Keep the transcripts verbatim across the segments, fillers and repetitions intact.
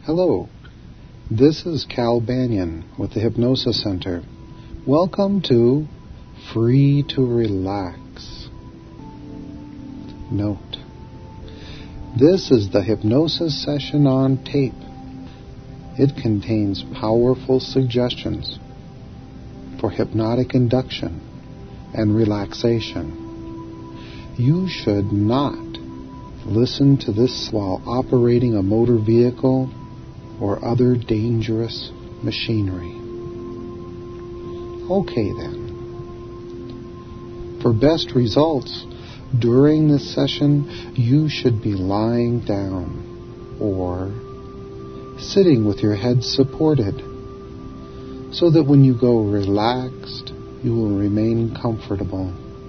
Hello, this is Cal Banyan with the Hypnosis Center. Welcome to Free to Relax. Note, this is the hypnosis session on tape. It contains powerful suggestions for hypnotic induction and relaxation. You should not listen to this while operating a motor vehicle or other dangerous machinery. Okay then. For best results, during this session, you should be lying down or sitting with your head supported so that when you go relaxed, you will remain comfortable.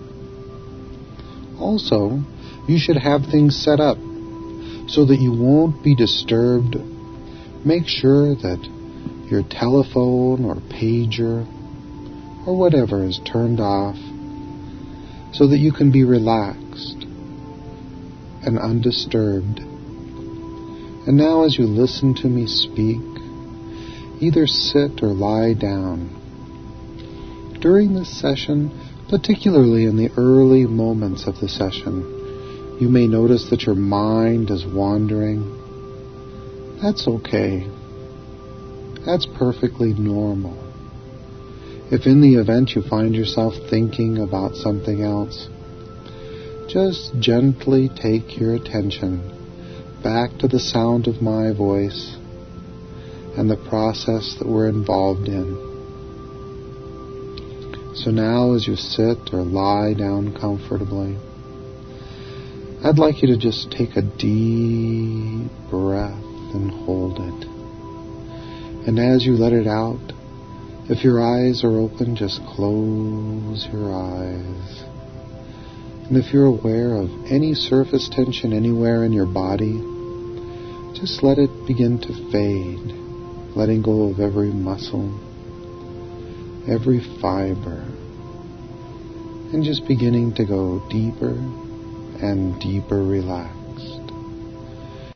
Also, you should have things set up so that you won't be disturbed. Make sure that your telephone or pager or whatever is turned off so that you can be relaxed and undisturbed. And now as you listen to me speak, either sit or lie down. During this session, particularly in the early moments of the session, you may notice that your mind is wandering. That's okay. That's perfectly normal. If in the event you find yourself thinking about something else, just gently take your attention back to the sound of my voice and the process that we're involved in. So now as you sit or lie down comfortably, I'd like you to just take a deep breath and hold it. And as you let it out, if your eyes are open, just close your eyes. And if you're aware of any surface tension anywhere in your body, just let it begin to fade, letting go of every muscle, every fiber, and just beginning to go deeper and deeper relaxed.